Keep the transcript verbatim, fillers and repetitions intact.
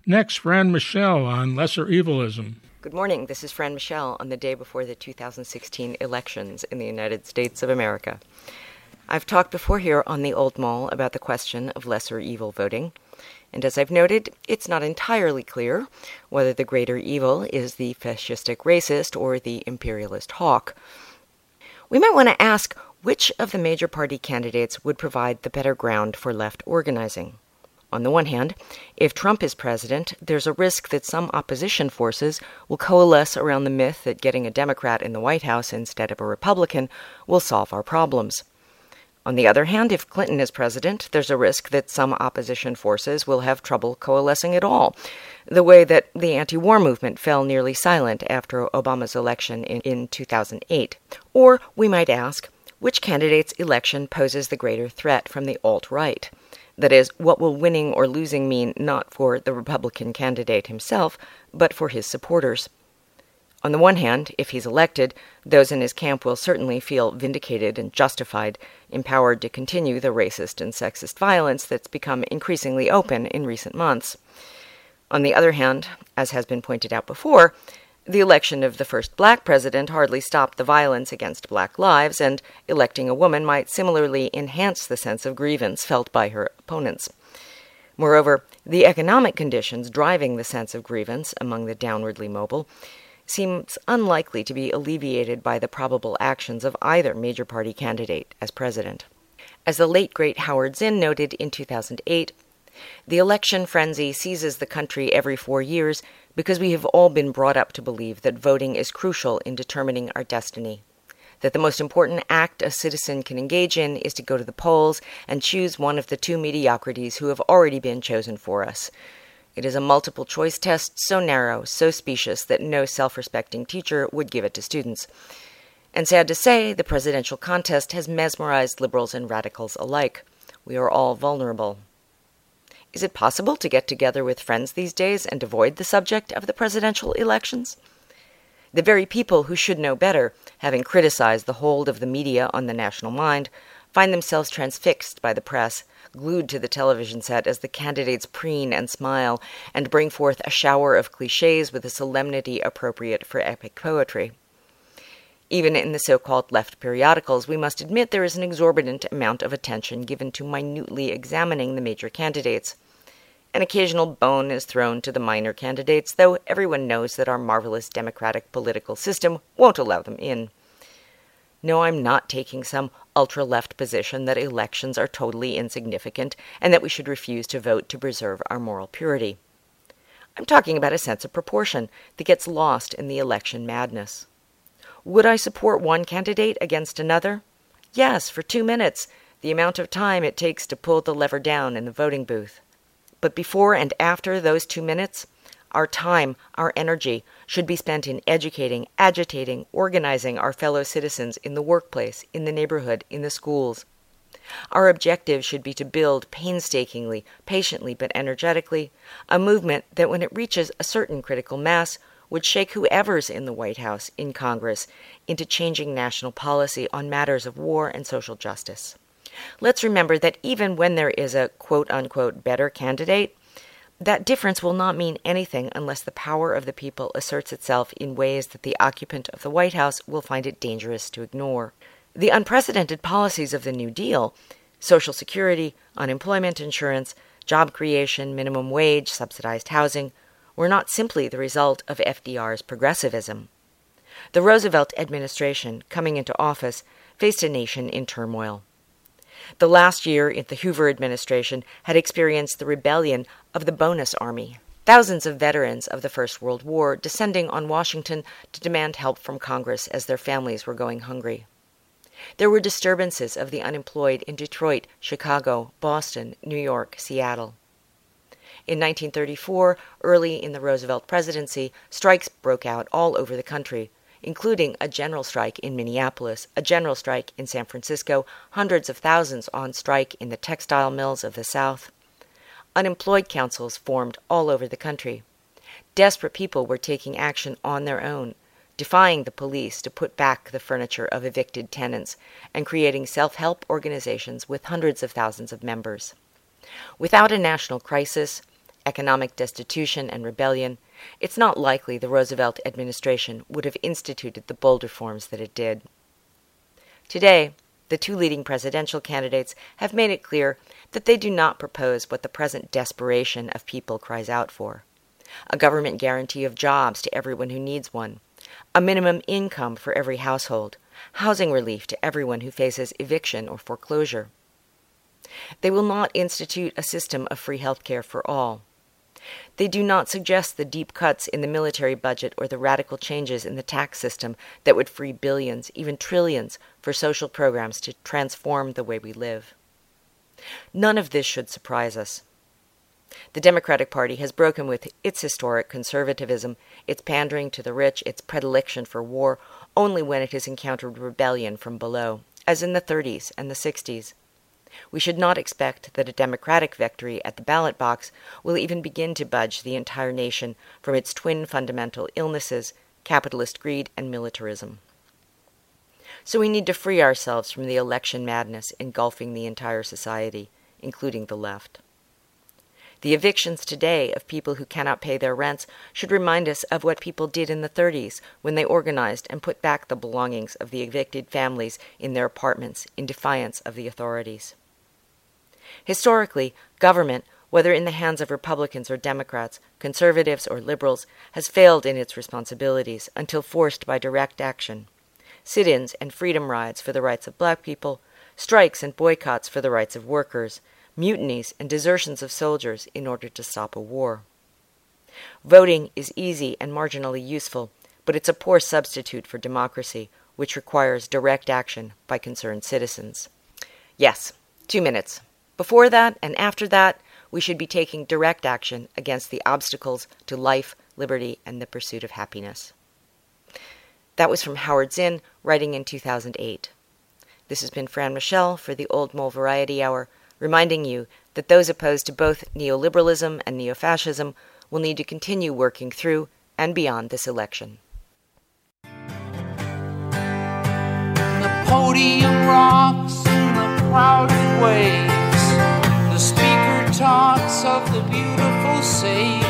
Next, Fran Michelle on lesser evilism. Good morning. This is Fran Michelle on the day before the two thousand sixteen elections in the United States of America. I've talked before here on the Old Mall about the question of lesser evil voting, and as I've noted, it's not entirely clear whether the greater evil is the fascistic racist or the imperialist hawk. We might want to ask which of the major party candidates would provide the better ground for left organizing. On the one hand, if Trump is president, there's a risk that some opposition forces will coalesce around the myth that getting a Democrat in the White House instead of a Republican will solve our problems. On the other hand, if Clinton is president, there's a risk that some opposition forces will have trouble coalescing at all, the way that the anti-war movement fell nearly silent after Obama's election in, in two thousand eight. Or we might ask, which candidate's election poses the greater threat from the alt-right? That is, what will winning or losing mean not for the Republican candidate himself, but for his supporters? On the one hand, if he's elected, those in his camp will certainly feel vindicated and justified, empowered to continue the racist and sexist violence that's become increasingly open in recent months. On the other hand, as has been pointed out before, the election of the first black president hardly stopped the violence against black lives, and electing a woman might similarly enhance the sense of grievance felt by her opponents. Moreover, the economic conditions driving the sense of grievance among the downwardly mobile seems unlikely to be alleviated by the probable actions of either major party candidate as president. As the late great Howard Zinn noted in two thousand eight, the election frenzy seizes the country every four years because we have all been brought up to believe that voting is crucial in determining our destiny, that the most important act a citizen can engage in is to go to the polls and choose one of the two mediocrities who have already been chosen for us. It is a multiple-choice test so narrow, so specious, that no self-respecting teacher would give it to students. And sad to say, the presidential contest has mesmerized liberals and radicals alike. We are all vulnerable. Is it possible to get together with friends these days and avoid the subject of the presidential elections? The very people who should know better, having criticized the hold of the media on the national mind, find themselves transfixed by the press, glued to the television set as the candidates preen and smile and bring forth a shower of cliches with a solemnity appropriate for epic poetry. Even in the so-called left periodicals, we must admit there is an exorbitant amount of attention given to minutely examining the major candidates. An occasional bone is thrown to the minor candidates, though everyone knows that our marvelous democratic political system won't allow them in. No, I'm not taking some ultra-left position that elections are totally insignificant and that we should refuse to vote to preserve our moral purity. I'm talking about a sense of proportion that gets lost in the election madness. Would I support one candidate against another? Yes, for two minutes, the amount of time it takes to pull the lever down in the voting booth. But before and after those two minutes, our time, our energy, should be spent in educating, agitating, organizing our fellow citizens in the workplace, in the neighborhood, in the schools. Our objective should be to build painstakingly, patiently, but energetically, a movement that when it reaches a certain critical mass would shake whoever's in the White House, in Congress, into changing national policy on matters of war and social justice. Let's remember that even when there is a quote-unquote better candidate, that difference will not mean anything unless the power of the people asserts itself in ways that the occupant of the White House will find it dangerous to ignore. The unprecedented policies of the New Deal, Social Security, unemployment insurance, job creation, minimum wage, subsidized housing, were not simply the result of F D R's progressivism. The Roosevelt administration, coming into office, faced a nation in turmoil. The last year in the Hoover administration had experienced the rebellion of the Bonus Army, thousands of veterans of the First World War descending on Washington to demand help from Congress as their families were going hungry. There were disturbances of the unemployed in Detroit, Chicago, Boston, New York, Seattle. In nineteen thirty-four, early in the Roosevelt presidency, strikes broke out all over the country, including a general strike in Minneapolis, a general strike in San Francisco, hundreds of thousands on strike in the textile mills of the South. Unemployed councils formed all over the country. Desperate people were taking action on their own, defying the police to put back the furniture of evicted tenants, and creating self-help organizations with hundreds of thousands of members. Without a national crisis, economic destitution and rebellion, it's not likely the Roosevelt administration would have instituted the bold reforms that it did. Today, the two leading presidential candidates have made it clear that they do not propose what the present desperation of people cries out for: a government guarantee of jobs to everyone who needs one, a minimum income for every household, housing relief to everyone who faces eviction or foreclosure. They will not institute a system of free health care for all. They do not suggest the deep cuts in the military budget or the radical changes in the tax system that would free billions, even trillions, for social programs to transform the way we live. None of this should surprise us. The Democratic Party has broken with its historic conservatism, its pandering to the rich, its predilection for war, only when it has encountered rebellion from below, as in the thirties and the sixties. We should not expect that a Democratic victory at the ballot box will even begin to budge the entire nation from its twin fundamental illnesses, capitalist greed and militarism. So we need to free ourselves from the election madness engulfing the entire society, including the left. The evictions today of people who cannot pay their rents should remind us of what people did in the thirties when they organized and put back the belongings of the evicted families in their apartments in defiance of the authorities. Historically, government, whether in the hands of Republicans or Democrats, conservatives or liberals, has failed in its responsibilities until forced by direct action. Sit-ins and freedom rides for the rights of black people, strikes and boycotts for the rights of workers, mutinies and desertions of soldiers in order to stop a war. Voting is easy and marginally useful, but it's a poor substitute for democracy, which requires direct action by concerned citizens. Yes, two minutes. Before that and after that, we should be taking direct action against the obstacles to life, liberty, and the pursuit of happiness. That was from Howard Zinn, writing in two thousand eight. This has been Fran Michelle for the Old Mole Variety Hour, reminding you that those opposed to both neoliberalism and neofascism will need to continue working through and beyond this election. The podium rocks in the crowded waves. The speaker talks of the beautiful sage.